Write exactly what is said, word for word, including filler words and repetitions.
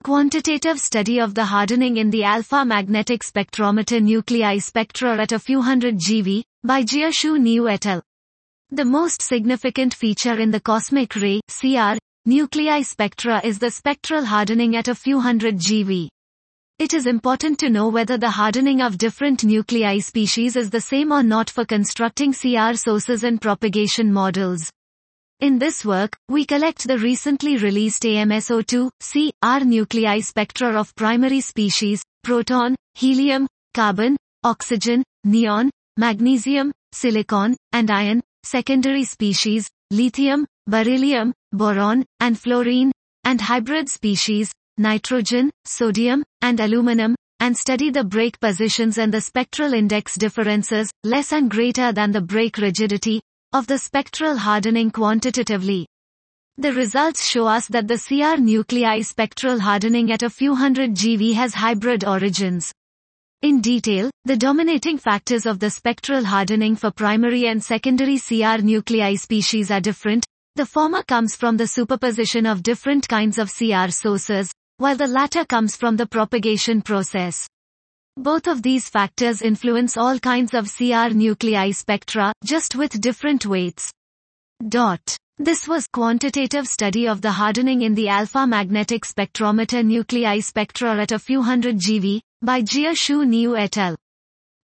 Quantitative study of the hardening in the alpha magnetic spectrometer nuclei spectra at a few hundred G V, by Jia-Shu Niu et al. The most significant feature in the cosmic ray, C R, nuclei spectra is the spectral hardening at a few hundred G V. It is important to know whether the hardening of different nuclei species is the same or not for constructing C R sources and propagation models. In this work, we collect the recently released A M S O two, C R nuclei spectra of primary species, proton, helium, carbon, oxygen, neon, magnesium, silicon, and iron, secondary species, lithium, beryllium, boron, and fluorine, and hybrid species, nitrogen, sodium, and aluminum, and study the break positions and the spectral index differences, less and greater than the break rigidity, of the spectral hardening quantitatively. The results show us that the C R nuclei spectral hardening at a few hundred G V has hybrid origins. In detail, the dominating factors of the spectral hardening for primary and secondary C R nuclei species are different. The former comes from the superposition of different kinds of C R sources, while the latter comes from the propagation process. Both of these factors influence all kinds of C R nuclei spectra, just with different weights. Dot. This was quantitative study of the hardening in the alpha magnetic spectrometer nuclei spectra at a few hundred G V, by Jia-Shu Niu et al.